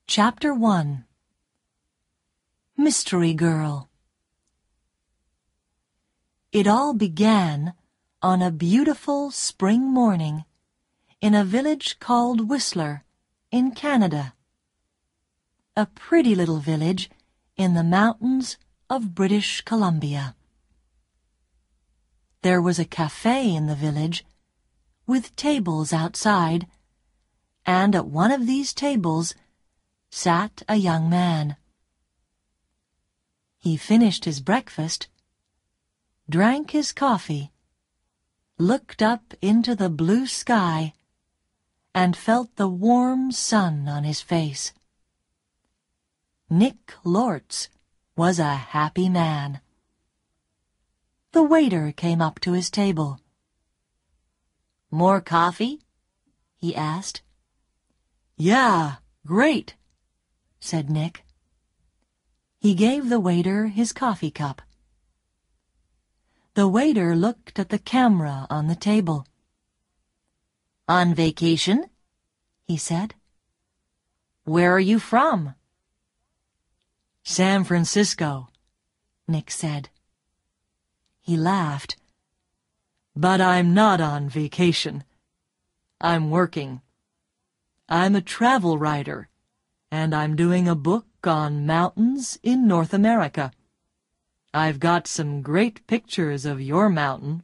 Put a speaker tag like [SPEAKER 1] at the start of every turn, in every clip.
[SPEAKER 1] Chapter 1 Mystery Girl. It all began on a beautiful spring morning in a village called Whistler in Canada. A pretty little village in the mountains of British Columbia. There was a cafe in the village with tables outside, and at one of these tables sat a young man. He finished his breakfast, drank his coffee, looked up into the blue sky, and felt the warm sun on his face. Nick Lortz was a happy man. The waiter came up to his table. "More coffee?" he asked. "Yeah, great," said Nick. He gave the waiter his coffee cup. The waiter looked at the camera on the table. "On vacation?" he said. "Where are you from?" "San Francisco," Nick said. He laughed. "But I'm not on vacation. I'm working. I'm a travel writer, and I'm doing a book on mountains in North America. I've got some great pictures of your mountain."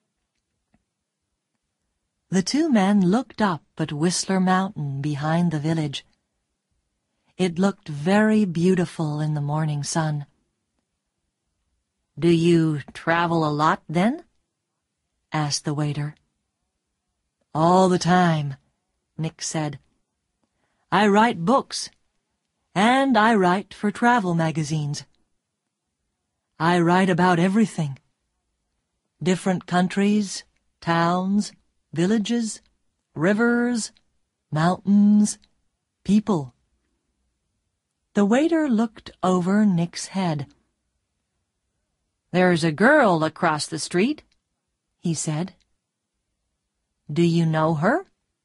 [SPEAKER 1] The two men looked up at Whistler Mountain behind the village. It looked very beautiful in the morning sun. "Do you travel a lot, then?" asked the waiter. "All the time," Nick said. "I write books, and I write for travel magazines. I write about everything. Different countries, towns, villages, rivers, mountains, people." The waiter looked over Nick's head. "There's a girl across the street," he said. "Do you know her?"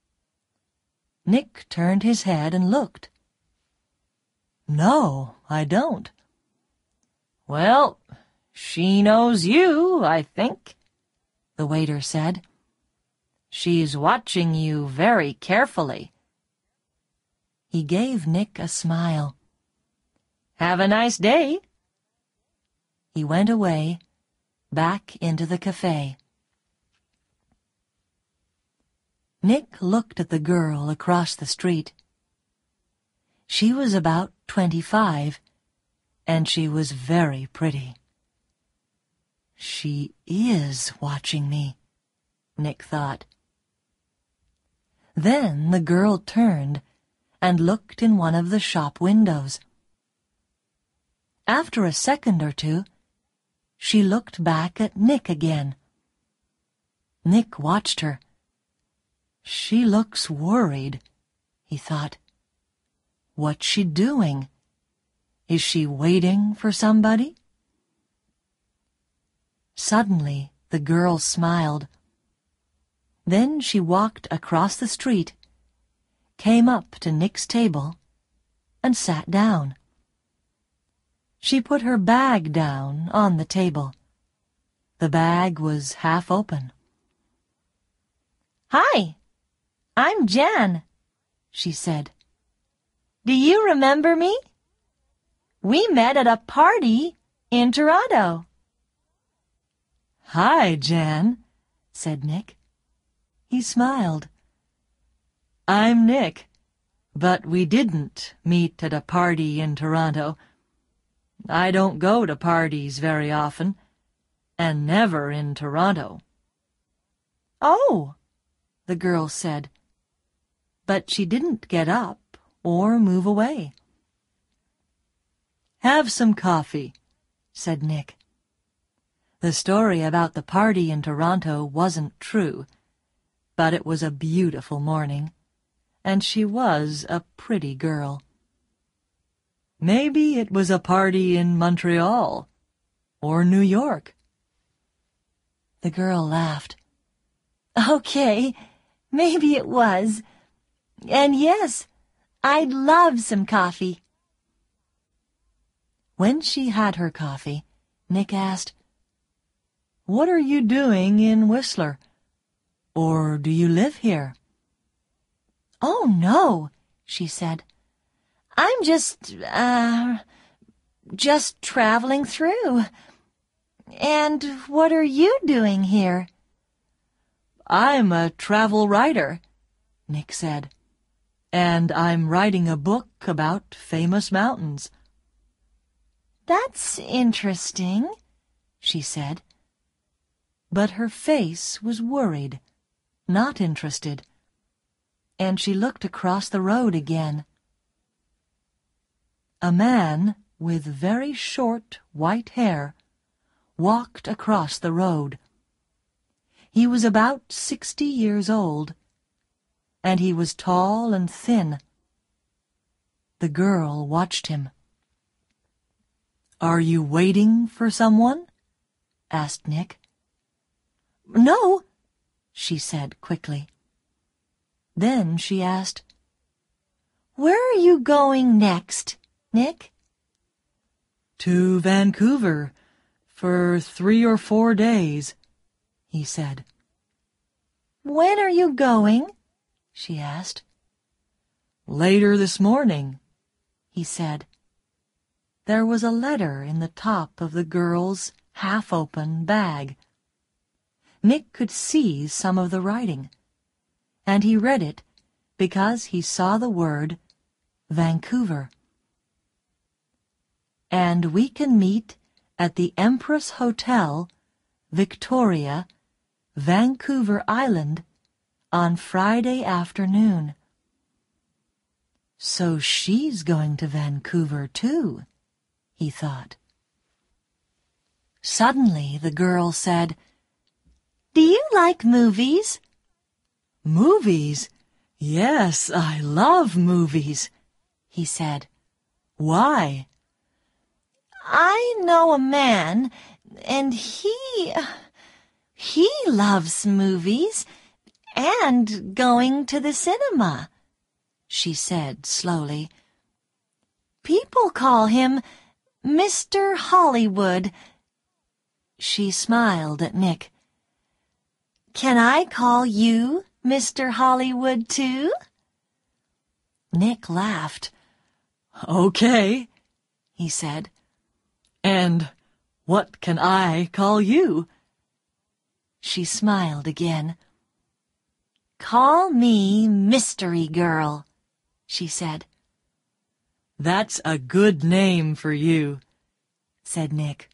[SPEAKER 1] Nick turned his head and looked. "No, I don't." "Well, she knows you, I think," the waiter said. "She's watching you very carefully." He gave Nick a smile. "Have a nice day." He went away, back into the cafe. Nick looked at the girl across the street. She was about 25, and she was very pretty. "She is watching me," Nick thought. Then the girl turned and looked in one of the shop windows. After a second or two, she looked back at Nick again. Nick watched her. "She looks worried," he thought. "What's she doing? Is she waiting for somebody?" Suddenly, the girl smiled. Then she walked across the street, came up to Nick's table, and sat down. She put her bag down on the table. The bag was half open. "Hi, I'm Jan," she said. "Do you remember me? We met at a party in Toronto." "Hi, Jan," said Nick. He smiled. "I'm Nick, but we didn't meet at a party in Toronto. I don't go to parties very often, and never in Toronto." "Oh," the girl said, but she didn't get up or move away. "Have some coffee," said Nick. The story about the party in Toronto wasn't true, but it was a beautiful morning, and she was a pretty girl. Maybe it was a party in Montreal or New York. The girl laughed. "Okay, maybe it was. And yes, I'd love some coffee. When she had her coffee, Nick asked, "What are you doing in Whistler? Or do you live here?" "Oh, no," she said. "I'm just traveling through. And what are you doing here?" "I'm a travel writer," Nick said, "and I'm writing a book about famous mountains." "That's interesting," she said. But her face was worried, not interested, and she looked across the road again. A man with very short white hair walked across the road. He was about 60 years old, and he was tall and thin. The girl watched him. "Are you waiting for someone?" asked Nick. "No," she said quickly. Then she asked, "Where are you going next, Nick?" "To Vancouver for 3 or 4 days," he said. "When are you going?" she asked. "Later this morning," he said. There was a letter in the top of the girl's half-open bag. Nick could see some of the writing, and he read it because he saw the word Vancouver. "And we can meet at the Empress Hotel, Victoria, Vancouver Island, on Friday afternoon." So she's going to Vancouver, too, he thought. Suddenly the girl said, "Do you like movies?" "Movies? Yes, I love movies," he said. "Why?" "I know a man, and he loves movies and going to the cinema," she said slowly. "People call him Mr. Hollywood." She smiled at Nick. "Can I call you Mr. Hollywood, too?" Nick laughed. "Okay," he said. "And what can I call you?" She smiled again. "Call me Mystery Girl," she said. "That's a good name for you," said Nick.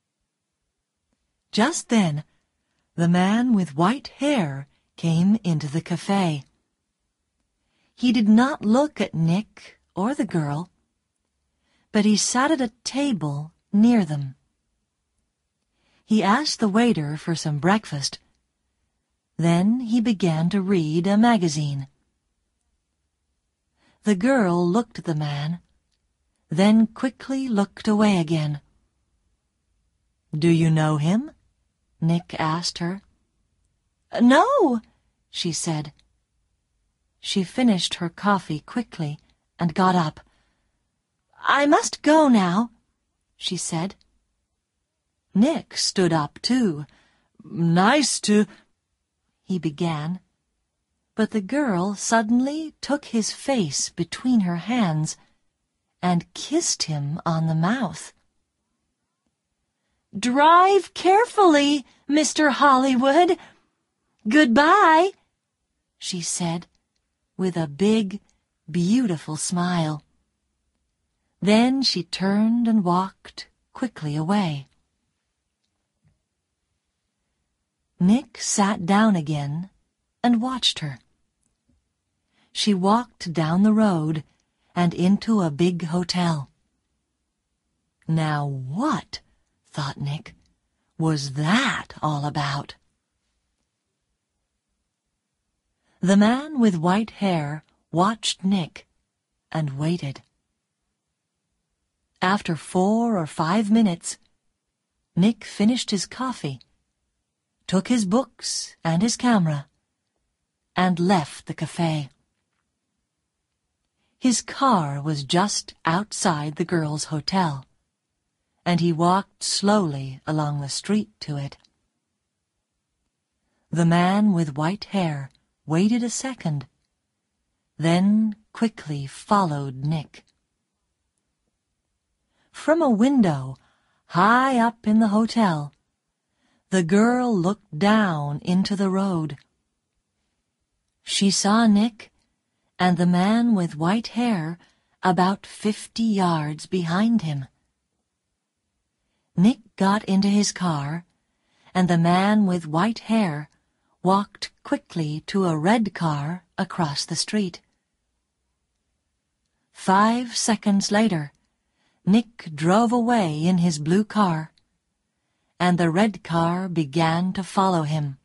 [SPEAKER 1] Just then, the man with white hair came into the cafe. He did not look at Nick or the girl, but he sat at a table near them. He asked the waiter for some breakfast. Then he began to read a magazine. The girl looked at the man, then quickly looked away again. "Do you know him?" Nick asked her. "No," she said. She finished her coffee quickly and got up. "I must go now," she said. Nick stood up too. "Nice to—" he began, but the girl suddenly took his face between her hands and kissed him on the mouth. "Drive carefully, Mr. Hollywood. Goodbye," she said, with a big, beautiful smile. Then she turned and walked quickly away. Nick sat down again and watched her. She walked down the road and into a big hotel. Now what, thought Nick, was that all about? The man with white hair watched Nick and waited. After 4 or 5 minutes, Nick finished his coffee, took his books and his camera, and left the cafe. His car was just outside the girl's hotel, and he walked slowly along the street to it. The man with white hair waited a second, then quickly followed Nick. From a window high up in the hotel, the girl looked down into the road. She saw Nick and the man with white hair about 50 yards behind him. Nick got into his car, and the man with white hair walked quickly to a red car across the street. 5 seconds later, Nick drove away in his blue car, and the red car began to follow him.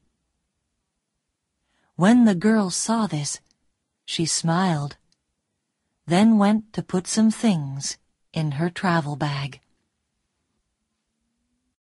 [SPEAKER 1] When the girl saw this, she smiled, then went to put some things in her travel bag.